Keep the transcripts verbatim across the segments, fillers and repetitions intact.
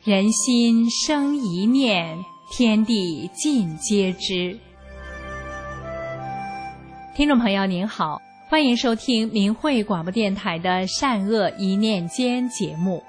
人心生一念，天地尽皆知。听众朋友您好，欢迎收听明慧广播电台的善恶一念间节目。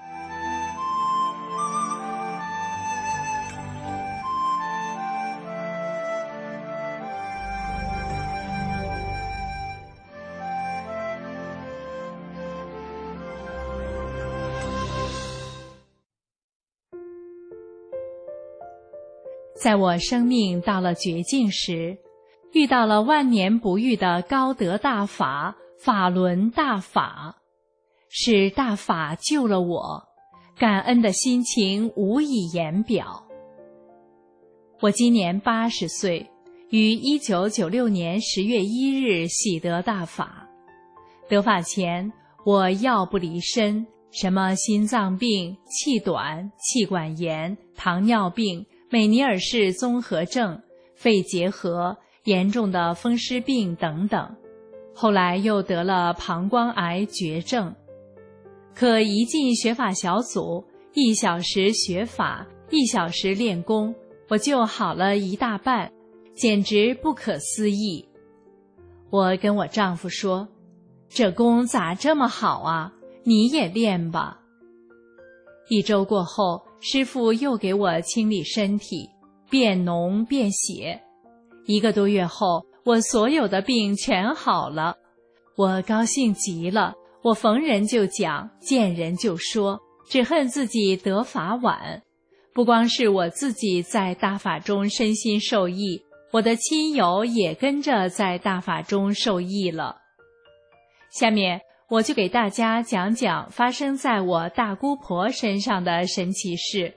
在我生命到了绝境时，遇到了万年不遇的高德大法，法轮大法，是大法救了我，感恩的心情无以言表。我今年八十岁，于一九九六年十月一日喜得大法。得法前，我药不离身，什么心脏病、气短、气管炎、糖尿病、美尼尔氏综合症、肺结核、严重的风湿病等等，后来又得了膀胱癌绝症。可一进学法小组，一小时学法，一小时练功，我就好了一大半，简直不可思议。我跟我丈夫说，这功咋这么好啊，你也练吧。一周过后，师父又给我清理身体，变脓变血。一个多月后，我所有的病全好了，我高兴极了。我逢人就讲，见人就说，只恨自己得法晚。不光是我自己在大法中身心受益，我的亲友也跟着在大法中受益了。下面我就给大家讲讲发生在我大姑婆身上的神奇事。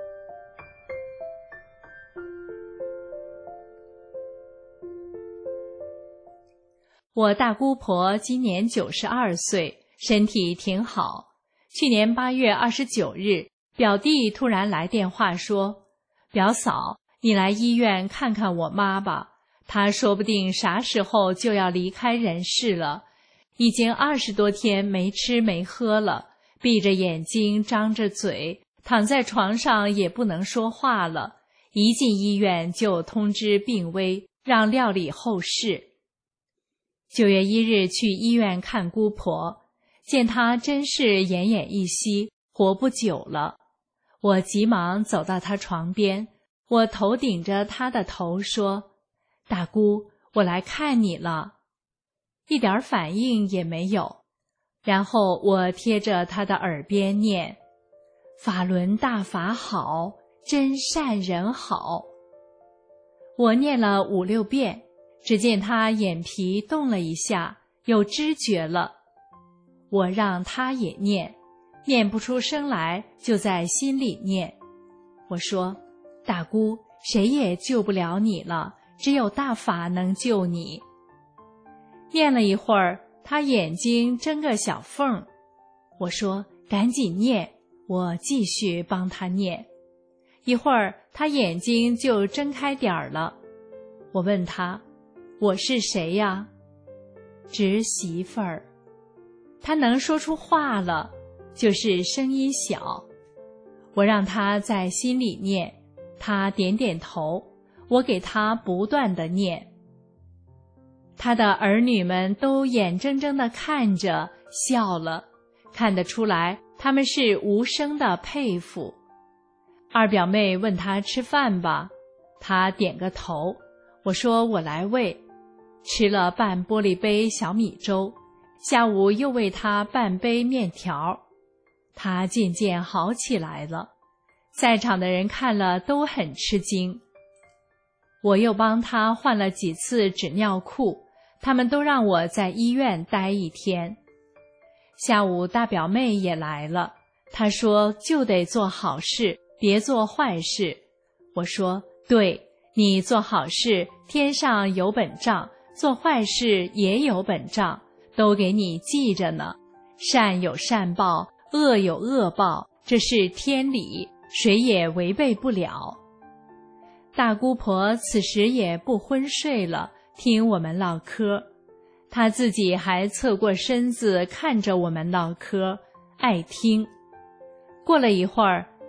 我大姑婆今年九十二岁，身体挺好。去年八月二十九日，表弟突然来电话说，表嫂，你来医院看看我妈吧，她说不定啥时候就要离开人世了。已经二十多天没吃没喝了，闭着眼睛张着嘴，躺在床上也不能说话了。一进医院就通知病危，让料理后事。九月一日去医院看姑婆，见她真是奄奄一息，活不久了。我急忙走到她床边，我头顶着她的头说，大姑，我来看你了。一点反应也没有。然后我贴着他的耳边念，法轮大法好，真善人好。我念了五六遍，只见他眼皮动了一下，有知觉了。我让他也念，念不出声来，就在心里念。我说，大姑，谁也救不了你了，只有大法能救你。念了一会儿，他眼睛睁个小缝。我说，赶紧念，我继续帮他念。一会儿，他眼睛就睁开点儿了。我问他，我是谁呀？侄媳妇儿。他能说出话了，就是声音小。我让他在心里念，他点点头，我给他不断地念。他的儿女们都眼睁睁地看着，笑了，看得出来他们是无声的佩服。二表妹问他吃饭吧，他点个头。我说我来喂。吃了半玻璃杯小米粥，下午又喂他半杯面条。他渐渐好起来了，在场的人看了都很吃惊。我又帮他换了几次纸尿裤，他们都让我在医院待一天。下午大表妹也来了，她说就得做好事，别做坏事。我说，对，你做好事，天上有本账，做坏事也有本账，都给你记着呢。善有善报，恶有恶报，这是天理，谁也违背不了。大姑婆此时也不昏睡了，听我们唠嗑。她自己还侧过身子看着我们唠嗑，爱听。过了一会儿，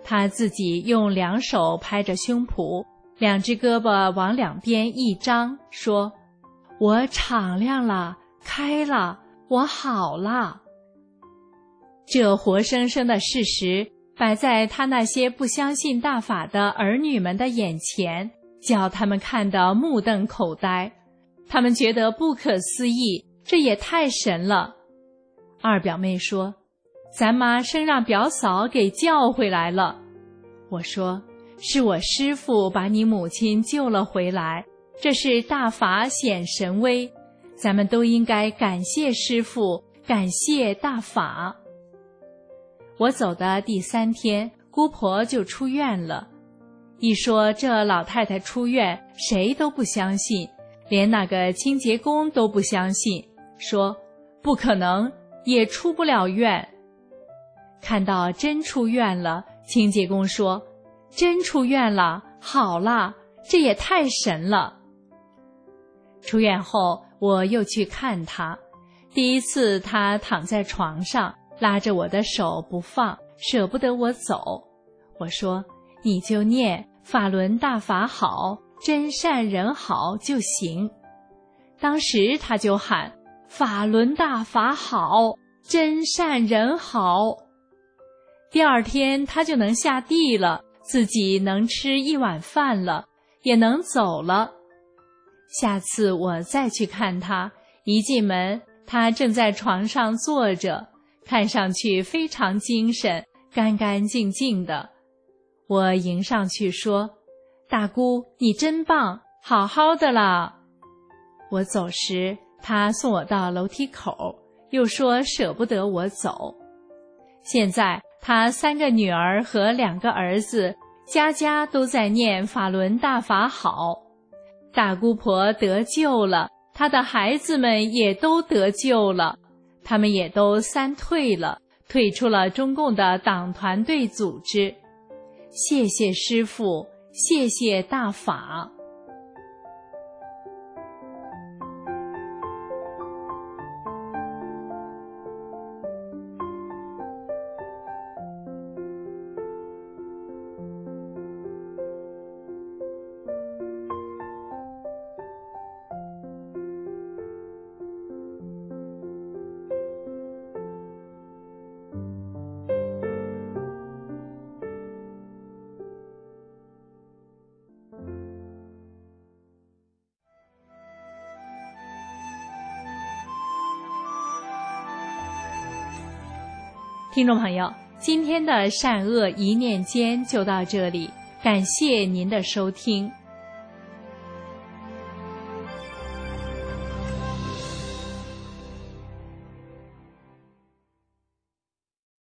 他自己用两手拍着胸脯，两只胳膊往两边一张，说：我敞亮了，开了，我好了。这活生生的事实摆在他那些不相信大法的儿女们的眼前，叫他们看得目瞪口呆。他们觉得不可思议，这也太神了。二表妹说：咱妈生让表嫂给叫回来了。我说：是我师父把你母亲救了回来，这是大法显神威，咱们都应该感谢师父，感谢大法。我走的第三天，姑婆就出院了。一说这老太太出院，谁都不相信，连那个清洁工都不相信，说不可能，也出不了院。看到真出院了，清洁工说：真出院了，好了，这也太神了。出院后，我又去看她。第一次她躺在床上，拉着我的手不放，舍不得我走。我说：你就念法轮大法好，真善人好就行。当时她就喊：法轮大法好，真善人好。第二天她就能下地了，自己能吃一碗饭了，也能走了。下次我再去看她，一进门她正在床上坐着，看上去非常精神，干干净净的。我迎上去说：大姑，你真棒，好好的啦。我走时，她送我到楼梯口，又说舍不得我走。现在她三个女儿和两个儿子，家家都在念法轮大法好。大姑婆得救了，她的孩子们也都得救了，他们也都三退了，退出了中共的党团队组织。谢谢师父，谢谢大法。听众朋友，今天的善恶一念间就到这里，感谢您的收听。